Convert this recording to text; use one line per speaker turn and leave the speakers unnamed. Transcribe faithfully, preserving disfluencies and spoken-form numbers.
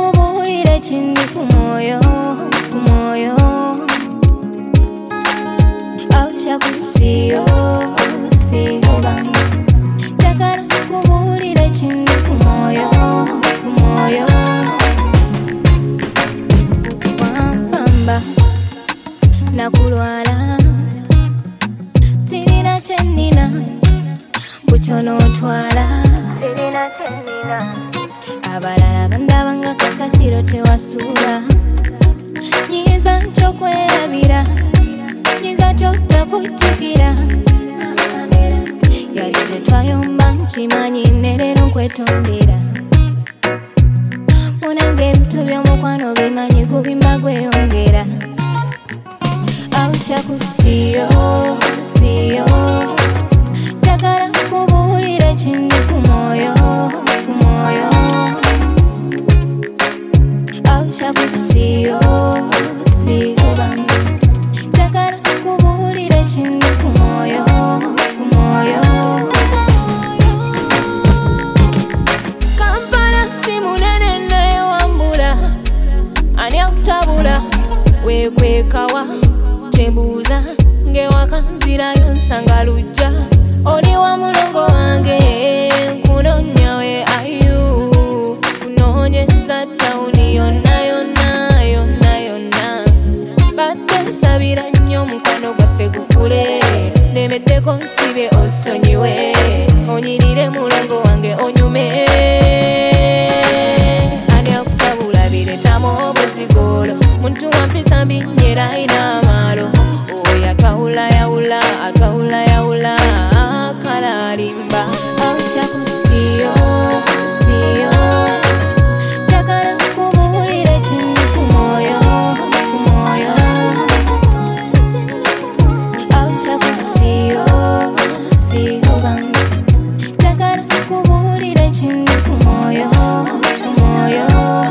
kubuulira kindi ku mwoyo, ku mwoyo. Ausha kusiyo, siyo bangu. Njagala kubuulira kindi ku mwoyo, ku mwoyo. Wampamba nakulwala, sirina kyenina bukyonotwala, sirina kyenina. Abalala bandaba nga kasasiro tewasuula, nyinza nkyokwerabira, nyinza kyotakujjukira. Yali tetwayomba nkimanyi ne leero nkwetondera, munange ebintu by'omukwano bimanyi gubimba gweyongera. Ausha kusiyo, siyo, njagala kubuulira kindi ku mwoyo, ku mwoyo. Ausha kusiyo, siyo bangu. Njagala kubuulira kindi ku mwoyo, ku mwoyo. Kampala si munene naye wambula, ani akutabula weekwekawa. Tembuuza ng'ewaka nzirayo nsanga lujja, oli wa mulongo wange nkunoonya we ayu, kunoonyeza tawuni yonna yonna yonna yonna. Badde nsabira nnyo mukwano gwaffe gukule, nemeddeko nsibe osonyiwe, onyirire mulongo wange onyume. Ani akutabula biretamu obuzigolo, muntu wampisa mbinyera ayina amalo. Oyo atwawula yawula, atwawula yawula, kala alimba. Ausha kusiyo, siyo, njagala kubuulira kindi ku mwoyo, ku mwoyo. Ausha kusiyo, siyo bangu, njagala kubuulira kindi ku mwoyo, ku mwoyo.